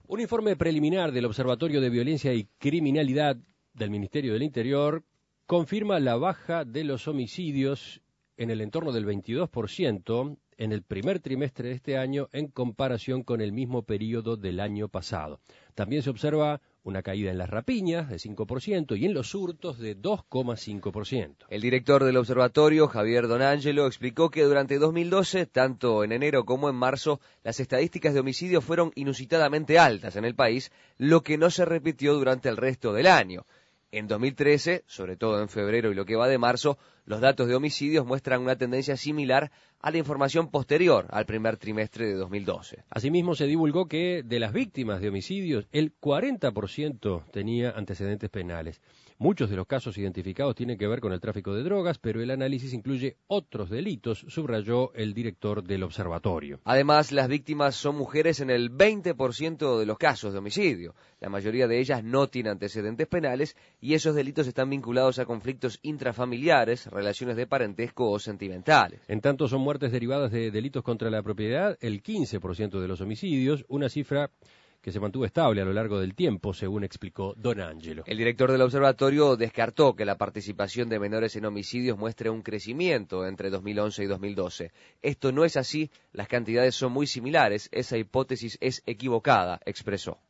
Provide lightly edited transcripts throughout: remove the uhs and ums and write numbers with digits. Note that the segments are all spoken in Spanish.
Un informe preliminar del Observatorio de Violencia y Criminalidad del Ministerio del Interior confirma la baja de los homicidios en el entorno del 22% en el primer trimestre de este año en comparación con el mismo periodo del año pasado. También se observa una caída en las rapiñas de 5% y en los hurtos de 2,5%. El director del observatorio, Javier Donangelo, explicó que durante 2012, tanto en enero como en marzo, las estadísticas de homicidios fueron inusitadamente altas en el país, lo que no se repitió durante el resto del año. En 2013, sobre todo en febrero y lo que va de marzo, los datos de homicidios muestran una tendencia similar a la información posterior al primer trimestre de 2012. Asimismo, se divulgó que de las víctimas de homicidios, el 40% tenía antecedentes penales. Muchos de los casos identificados tienen que ver con el tráfico de drogas, pero el análisis incluye otros delitos, subrayó el director del observatorio. Además, las víctimas son mujeres en el 20% de los casos de homicidio. La mayoría de ellas no tienen antecedentes penales y esos delitos están vinculados a conflictos intrafamiliares, relaciones de parentesco o sentimentales. En tanto, son muertes derivadas de delitos contra la propiedad, el 15% de los homicidios, una cifra que se mantuvo estable a lo largo del tiempo, según explicó Donangelo. El director del observatorio descartó que la participación de menores en homicidios muestre un crecimiento entre 2011 y 2012. Esto no es así, las cantidades son muy similares, esa hipótesis es equivocada, expresó.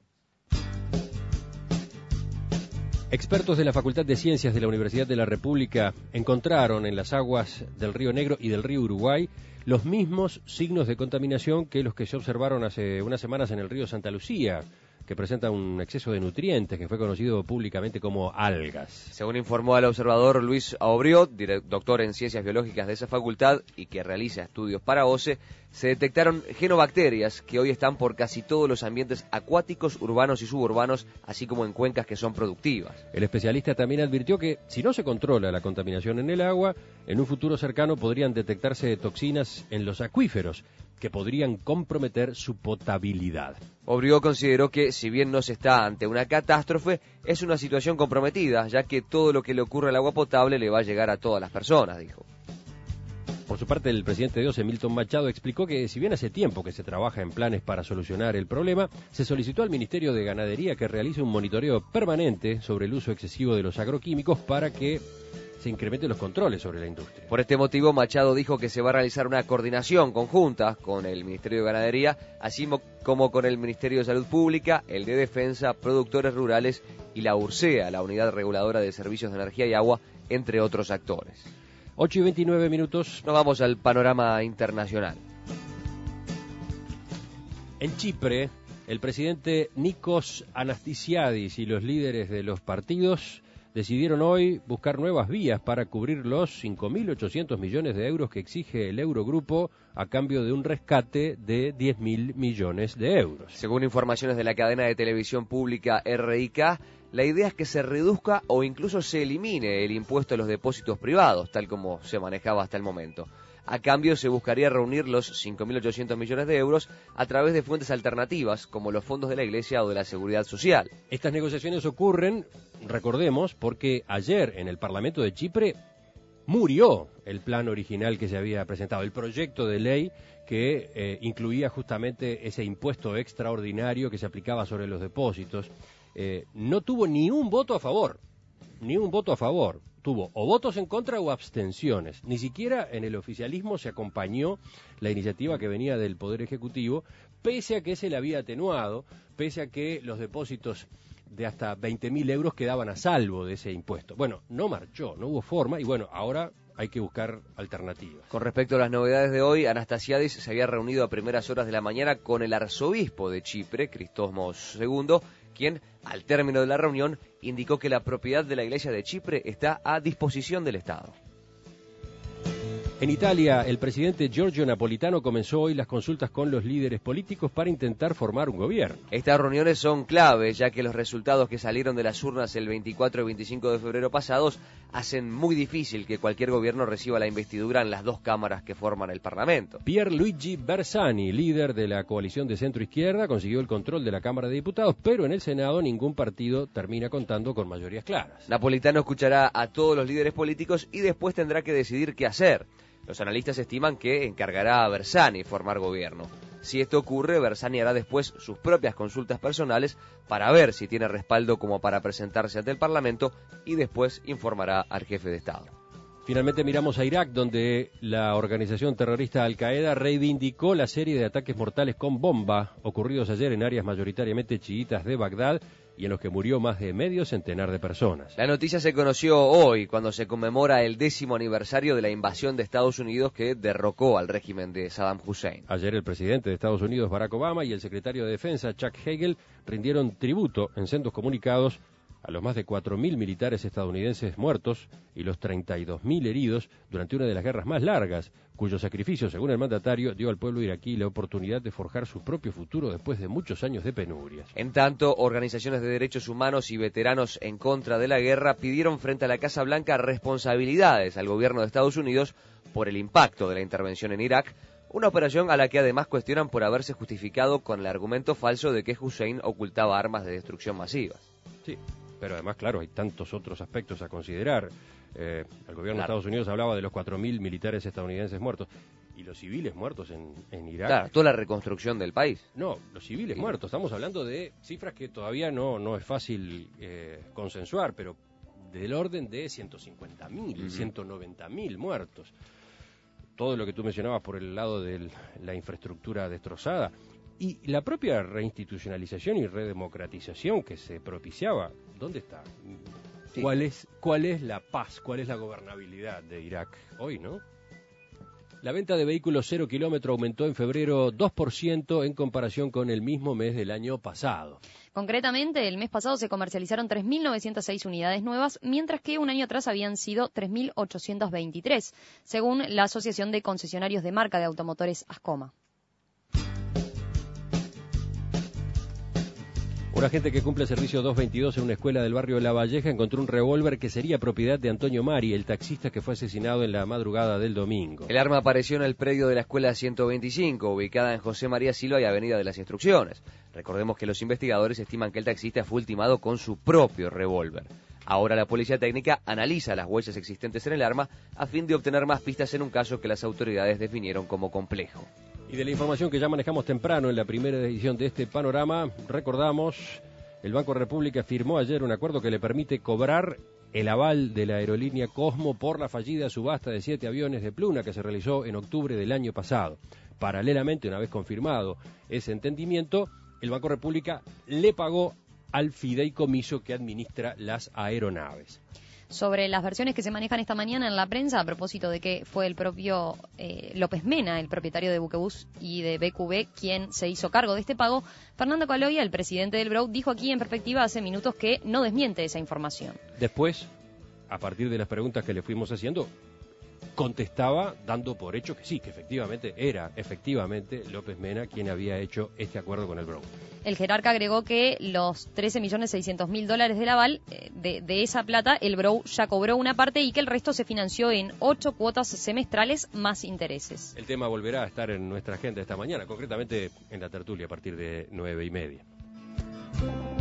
Expertos de la Facultad de Ciencias de la Universidad de la República encontraron en las aguas del Río Negro y del Río Uruguay los mismos signos de contaminación que los que se observaron hace unas semanas en el río Santa Lucía, que presenta un exceso de nutrientes que fue conocido públicamente como algas. Según informó al observador Luis Aobriot, doctor en Ciencias Biológicas de esa facultad y que realiza estudios para OCE, se detectaron genobacterias que hoy están por casi todos los ambientes acuáticos, urbanos y suburbanos, así como en cuencas que son productivas. El especialista también advirtió que si no se controla la contaminación en el agua, en un futuro cercano podrían detectarse toxinas en los acuíferos que podrían comprometer su potabilidad. Aobriot consideró que, si bien no se está ante una catástrofe, es una situación comprometida, ya que todo lo que le ocurre al agua potable le va a llegar a todas las personas, dijo. Por su parte, el presidente de OCE, Milton Machado, explicó que si bien hace tiempo que se trabaja en planes para solucionar el problema, se solicitó al Ministerio de Ganadería que realice un monitoreo permanente sobre el uso excesivo de los agroquímicos para que se incrementen los controles sobre la industria. Por este motivo, Machado dijo que se va a realizar una coordinación conjunta con el Ministerio de Ganadería, así como con el Ministerio de Salud Pública, el de Defensa, Productores Rurales y la URSEA, la Unidad Reguladora de Servicios de Energía y Agua, entre otros actores. 8:29. Nos vamos al panorama internacional. En Chipre, el presidente Nikos Anastasiadis y los líderes de los partidos decidieron hoy buscar nuevas vías para cubrir los 5.800 millones de euros que exige el Eurogrupo a cambio de un rescate de 10.000 millones de euros. Según informaciones de la cadena de televisión pública RIK, la idea es que se reduzca o incluso se elimine el impuesto a los depósitos privados, tal como se manejaba hasta el momento. A cambio, se buscaría reunir los 5.800 millones de euros a través de fuentes alternativas, como los fondos de la Iglesia o de la Seguridad Social. Estas negociaciones ocurren, recordemos, porque ayer en el Parlamento de Chipre murió el plan original que se había presentado, el proyecto de ley que incluía justamente ese impuesto extraordinario que se aplicaba sobre los depósitos. No tuvo ni un voto a favor, tuvo o votos en contra o abstenciones. Ni siquiera en el oficialismo se acompañó la iniciativa que venía del Poder Ejecutivo, pese a que se le había atenuado, pese a que los depósitos de hasta 20.000 euros quedaban a salvo de ese impuesto. Bueno, no marchó, no hubo forma y bueno, ahora hay que buscar alternativas. Con respecto a las novedades de hoy, Anastasiadis se había reunido a primeras horas de la mañana con el arzobispo de Chipre, Cristósmos II, quien, al término de la reunión, indicó que la propiedad de la Iglesia de Chipre está a disposición del Estado. En Italia, el presidente Giorgio Napolitano comenzó hoy las consultas con los líderes políticos para intentar formar un gobierno. Estas reuniones son clave, ya que los resultados que salieron de las urnas el 24 y 25 de febrero pasados hacen muy difícil que cualquier gobierno reciba la investidura en las dos cámaras que forman el Parlamento. Pierluigi Bersani, líder de la coalición de centro-izquierda, consiguió el control de la Cámara de Diputados, pero en el Senado ningún partido termina contando con mayorías claras. Napolitano escuchará a todos los líderes políticos y después tendrá que decidir qué hacer. Los analistas estiman que encargará a Bersani formar gobierno. Si esto ocurre, Berzani hará después sus propias consultas personales para ver si tiene respaldo como para presentarse ante el Parlamento y después informará al jefe de Estado. Finalmente miramos a Irak, donde la organización terrorista Al-Qaeda reivindicó la serie de ataques mortales con bomba ocurridos ayer en áreas mayoritariamente chiitas de Bagdad y en los que murió más de medio centenar de personas. La noticia se conoció hoy, cuando se conmemora el 10º aniversario de la invasión de Estados Unidos que derrocó al régimen de Saddam Hussein. Ayer el presidente de Estados Unidos, Barack Obama, y el secretario de Defensa, Chuck Hagel, rindieron tributo en sendos comunicados a los más de 4.000 militares estadounidenses muertos y los 32.000 heridos durante una de las guerras más largas, cuyo sacrificio, según el mandatario, dio al pueblo iraquí la oportunidad de forjar su propio futuro después de muchos años de penurias. En tanto, organizaciones de derechos humanos y veteranos en contra de la guerra pidieron frente a la Casa Blanca responsabilidades al gobierno de Estados Unidos por el impacto de la intervención en Irak, una operación a la que además cuestionan por haberse justificado con el argumento falso de que Hussein ocultaba armas de destrucción masiva. Sí. Pero además, claro, hay tantos otros aspectos a considerar. El gobierno de Estados Unidos hablaba de los 4.000 militares estadounidenses muertos. ¿Y los civiles muertos en Irak? Claro, toda la reconstrucción del país. No, los civiles muertos. Estamos hablando de cifras que todavía no es fácil consensuar, pero del orden de 150.000, 190.000 muertos. Todo lo que tú mencionabas por el lado de la infraestructura destrozada. Y la propia reinstitucionalización y redemocratización que se propiciaba, ¿dónde está? Sí. ¿Cuál es la paz? ¿Cuál es la gobernabilidad de Irak hoy, no? La venta de vehículos 0 kilómetro aumentó en febrero 2% en comparación con el mismo mes del año pasado. Concretamente, el mes pasado se comercializaron 3.906 unidades nuevas, mientras que un año atrás habían sido 3.823, según la Asociación de Concesionarios de Marca de Automotores Ascoma. Un agente que cumple servicio 222 en una escuela del barrio de La Valleja encontró un revólver que sería propiedad de Antonio Mari, el taxista que fue asesinado en la madrugada del domingo. El arma apareció en el predio de la escuela 125, ubicada en José María Silva y Avenida de las Instrucciones. Recordemos que los investigadores estiman que el taxista fue ultimado con su propio revólver. Ahora la policía técnica analiza las huellas existentes en el arma a fin de obtener más pistas en un caso que las autoridades definieron como complejo. Y de la información que ya manejamos temprano en la primera edición de este panorama, recordamos, el Banco República firmó ayer un acuerdo que le permite cobrar el aval de la aerolínea Cosmo por la fallida subasta de 7 aviones de Pluna que se realizó en octubre del año pasado. Paralelamente, una vez confirmado ese entendimiento, el Banco República le pagó al fideicomiso que administra las aeronaves. Sobre las versiones que se manejan esta mañana en la prensa, a propósito de que fue el propio López Mena, el propietario de Buquebus y de BQB, quien se hizo cargo de este pago, Fernando Caloia, el presidente del BROU, dijo aquí en Perspectiva hace minutos que no desmiente esa información. Después, a partir de las preguntas que le fuimos haciendo, contestaba dando por hecho que sí, que efectivamente López Mena quien había hecho este acuerdo con el BROU. El jerarca agregó que los $13.600.000 del aval, de esa plata, el BROU ya cobró una parte y que el resto se financió en 8 cuotas semestrales más intereses. El tema volverá a estar en nuestra agenda esta mañana, concretamente en la tertulia a partir de 9:30.